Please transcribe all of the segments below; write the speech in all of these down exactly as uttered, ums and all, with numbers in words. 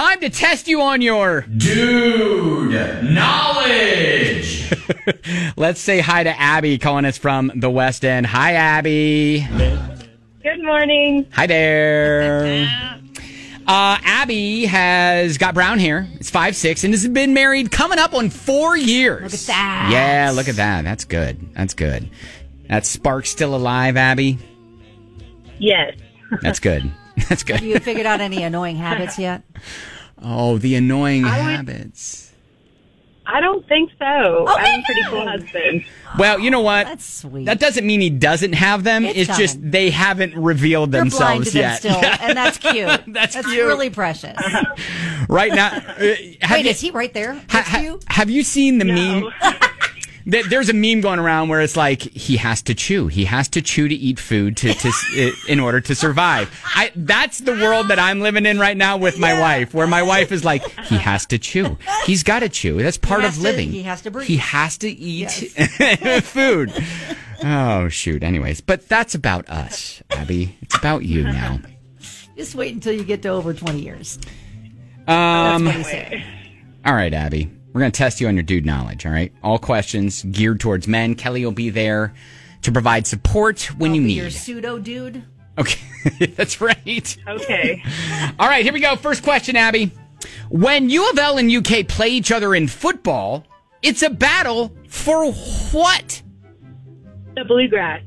time to test you on your dude knowledge. Let's say hi to Abby calling us from the West End. Hi, Abby. Good morning. Hi there. Uh, Abby has got brown hair. It's five six and has been married coming up on four years. Look at that. Yeah, look at that. That's good. That's good. That spark still alive, Abby? Yes. That's good. That's good. Have you figured out any annoying habits yet? Oh, the annoying I would- habits. I don't think so. Oh, I have a pretty no. cool husband. Well, you know what? That's sweet. That doesn't mean he doesn't have them. It's It's, just coming. they haven't revealed You're blind themselves to them yet. still, and that's cute. That's cute. really precious. Right now, uh, have Wait, you, is he right there next ha- to ha- you? have you seen the No. meme? Th- There's a meme going around where it's like he has to chew. He has to chew to eat food to, to s- in order to survive. I that's the world that I'm living in right now with my wife, where my wife is like, he has to chew. He's got to chew. That's part has of to- living. he has to breathe. He has to eat food. Oh shoot. Anyways, but that's about us, Abby. It's about you now. Just wait until you get to over twenty years. Um. That's what he said. All right, Abby. We're going to test you on your dude knowledge, all right? All questions geared towards men. Kelly will be there to provide support when I'll you be need. your pseudo dude. Okay, that's right. Okay. All right, here we go. First question, Abby. When U of L and U K play each other in football, it's a battle for what? The bluegrass.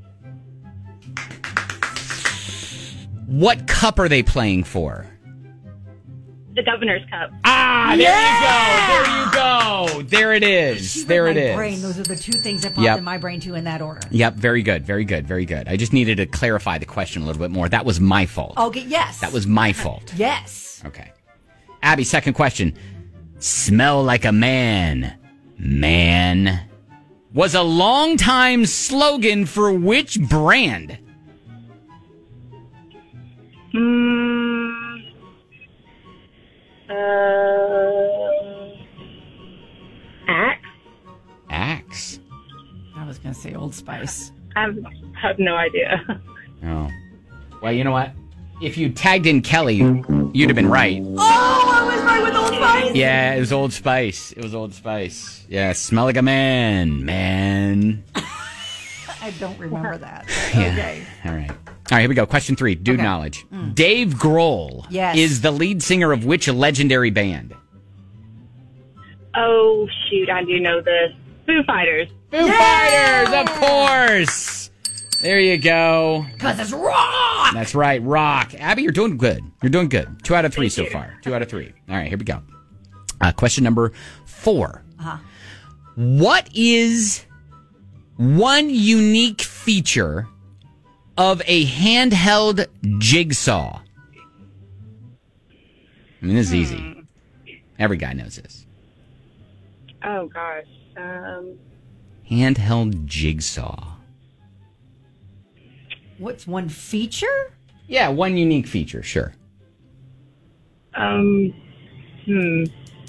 What cup are they playing for? The Governor's Cup. Ah, there you go. There you go. There it is. She read there it my is. brain. Those are the two things that popped Yep. in my brain too in that order. Yep, very good. Very good. Very good. I just needed to clarify the question a little bit more. That was my fault. Okay, yes. That was my fault. Yes. Okay. Abby, second question. Smell like a man. Man. Was a long-time slogan for which brand? Hmm. Uh. Axe? Axe. I was going to say Old Spice. I have, have no idea. Oh. Well, you know what? If you tagged in Kelly, you'd have been right. Oh, I was right with Old Spice. Yeah, it was Old Spice. It was Old Spice. Yeah, smell like a man. Man. I don't remember that. Yeah. Okay. All right. All right, here we go. Question three. Dude Okay. knowledge. Dave Grohl Yes. is the lead singer of which legendary band? Oh, shoot. I do know this. Foo Fighters. Foo Fighters, of course. There you go. Because it's rock. That's right, rock. Abby, you're doing good. You're doing good. Two out of three Thank so you. far. Two out of three. All right, here we go. Uh, question number four. Uh-huh. What is one unique feature of a handheld jigsaw? I mean, this is easy. Every guy knows this. Oh, gosh. Um, Handheld jigsaw. What's one feature? Yeah, one unique feature, sure. um, hmm.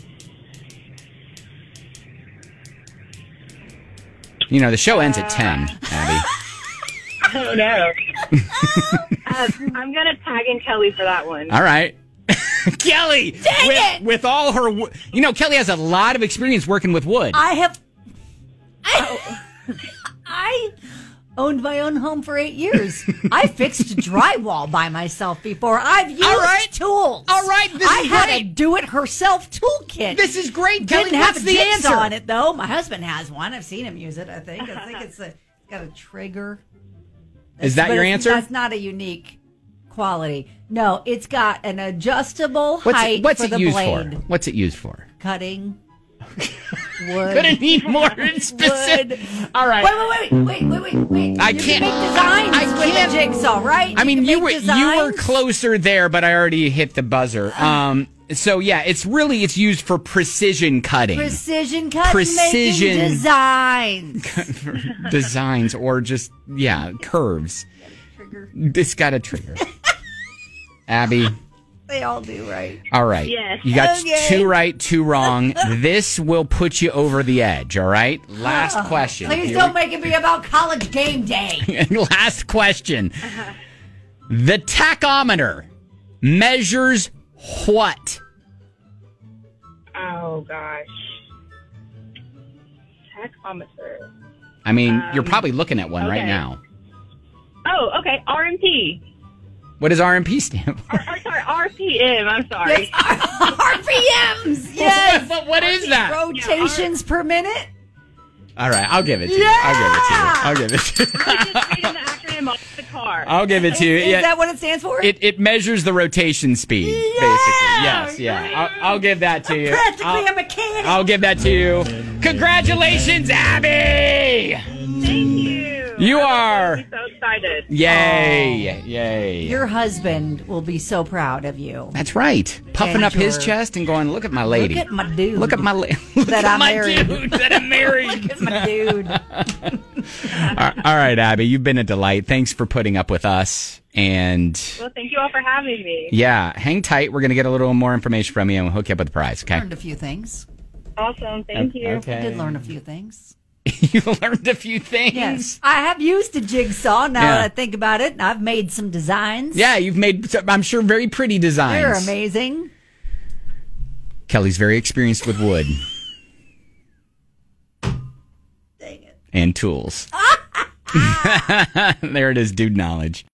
You know, the show ends at ten, Abby. I don't know. uh, I'm going to tag in Kelly for that one. All right. Kelly! Dang with, it! with all her... wo- You know, Kelly has a lot of experience working with wood. I have. I, I owned my own home for eight years. I fixed drywall by myself before. I've used All right. tools. All right, this I is had great. a do-it-herself toolkit. This is great, Kelly. Didn't have What's a the jigsaw answer? on it though. My husband has one. I've seen him use it. I think. I think it's a it's got a trigger. Is that But your it's- answer? That's not a unique quality. No, it's got an adjustable What's height it, what's for it the used blade. for? What's it used for? Cutting wood. Couldn't need more specific. All right. Wait, wait, wait, wait, wait, wait, wait. I you can't- Can make designs I with can't- a jigsaw, right? I mean, can you make were you were designs. closer there, but I already hit the buzzer. Um, so yeah, it's really it's used for precision cutting, Precision cutting, Precision. making designs. designs, or just yeah, curves. Trigger. It's got a trigger. Abby. They all do, right? All right. Yes. You got Okay. two right, two wrong. This will put you over the edge, all right? Last question. Please Here don't make it be about college game day. we- Last question. The tachometer measures what? Oh, gosh. Tachometer. I mean, Um, you're probably looking at one right okay. now. Oh, okay. R M P. What does R M P stand for? Or, or, sorry, R P M. I'm sorry. R P Ms. Yes. But what is that? Rotations per minute. All right, I'll give it to you. Yeah! I'll give it to you. I'll give it to you. I just reading the acronym off the car. I'll give it to you. Is Yeah. that what it stands for? It it measures the rotation speed, Yeah! basically. Yes, yeah. I'll, I'll give that to you. Practically I'll, a mechanic. I'll give that to you. Congratulations, Abby! Thank you. You I'm are. so excited. Yay! Yay! Your husband will be so proud of you. That's right. Puffing And up his your- chest and going, "Look at my lady. Look at my dude. Look at my la- look That at I'm my married. dude that I'm married." Look at my dude. all all right, Abby, you've been a delight. Thanks for putting up with us. And Well, thank you all for having me. yeah, hang tight. We're gonna get a little more information from you, and we'll hook you up with the prize. Okay. Learned a few things. Awesome. Thank you. Okay. Did learn a few things. You learned a few things. Yes, I have used a jigsaw. Now Yeah. that I think about it, and I've made some designs. Yeah, you've made, I'm sure, very pretty designs. They're amazing. Kelly's very experienced with wood Dang it. and tools. There it is, dude knowledge.